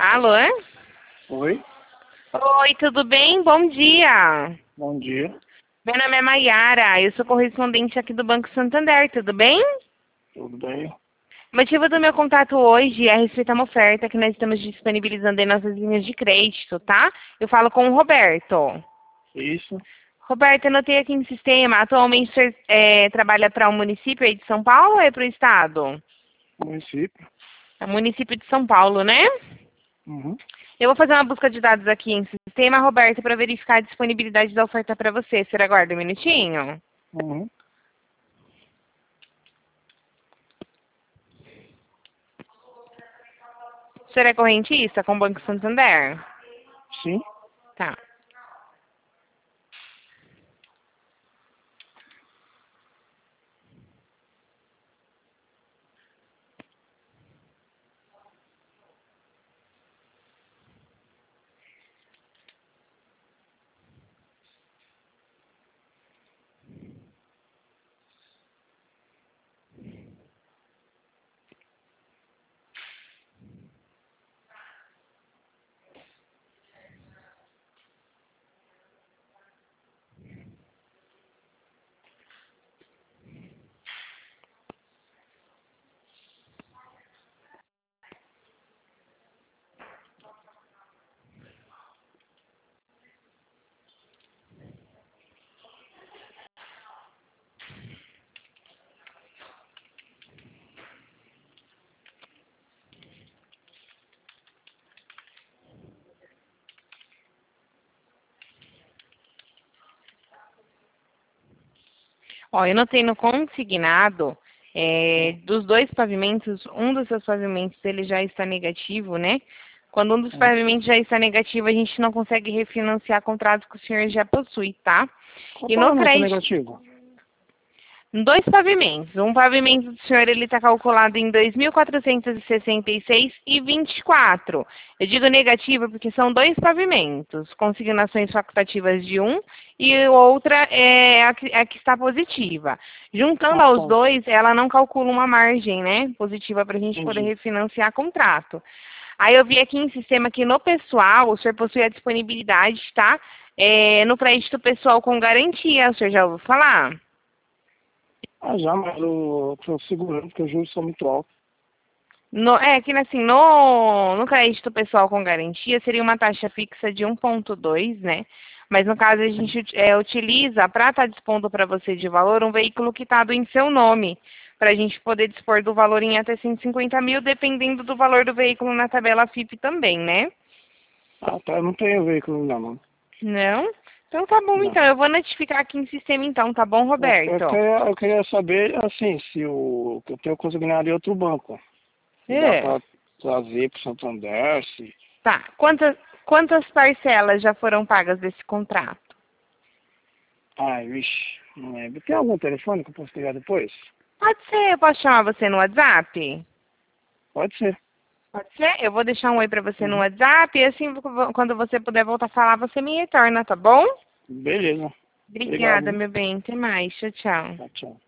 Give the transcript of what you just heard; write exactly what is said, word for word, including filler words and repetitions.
Alô? Oi, Oi, tudo bem? Bom dia. bom dia. Meu nome é Maiara, eu sou correspondente aqui do Banco Santander, tudo bem? Tudo bem? O motivo do meu contato hoje é a respeito a uma oferta que nós estamos disponibilizando em nossas linhas de crédito, tá? Eu falo com o Roberto. Isso, Roberto, eu notei aqui no sistema, atualmente você é, trabalha para o município aí de São Paulo ou é para o estado? município. É o município de São Paulo, né? Uhum. Eu vou fazer uma busca de dados aqui em sistema, Roberto, para verificar a disponibilidade da oferta para você. Você aguarda um minutinho? Uhum. O senhor é correntista com o Banco Santander? Sim. Tá. Ó, eu notei no consignado, é, dos dois pavimentos, um dos seus pavimentos ele já está negativo, né? Quando um dos Hum. pavimentos já está negativo, a gente não consegue refinanciar contratos que o senhor já possui, tá? Qual E no pagamento é crédito, negativo? dois pavimentos. Um pavimento do senhor ele está calculado em dois mil quatrocentos e sessenta e seis e vinte e quatro. Eu digo negativo porque são dois pavimentos, consignações facultativas de um e outra é a que, a que está positiva. Juntando Ah, aos tá. dois, ela não calcula uma margem, né, positiva para a gente poder Entendi. refinanciar contrato. Aí eu vi aqui em sistema que no pessoal, o senhor possui a disponibilidade, tá? É, no crédito pessoal com garantia, o senhor já ouviu falar? Ah, já, mas eu tô segurando porque os juros são muito altos. No, é que assim, no, no crédito pessoal com garantia seria uma taxa fixa de um ponto dois, né? Mas no caso a gente é, utiliza para estar dispondo para você de valor um veículo quitado em seu nome, para a gente poder dispor do valor em até cento e cinquenta mil, dependendo do valor do veículo na tabela F I P também, né? Ah, tá. Eu não tenho veículo ainda, mano. Não? Então tá bom, Não. então. Eu vou notificar aqui em sistema então, tá bom, Eu, eu, Roberto? queria, eu queria saber, assim, se o que eu tenho consignado em outro banco. Se dá É. pra trazer pro Santander, se... Tá. Quantas, quantas parcelas já foram pagas desse contrato? Ai, vixe, não lembro. Tem algum telefone que eu posso ligar depois? Pode ser, eu posso chamar você no WhatsApp? Pode ser. Pode ser? Eu vou deixar um oi pra você no Uhum. WhatsApp e assim, quando você puder voltar a falar, você me retorna, tá bom? Beleza. Obrigado, Obrigada, hein? meu bem. Até mais. Tchau, tchau. Tchau, tchau.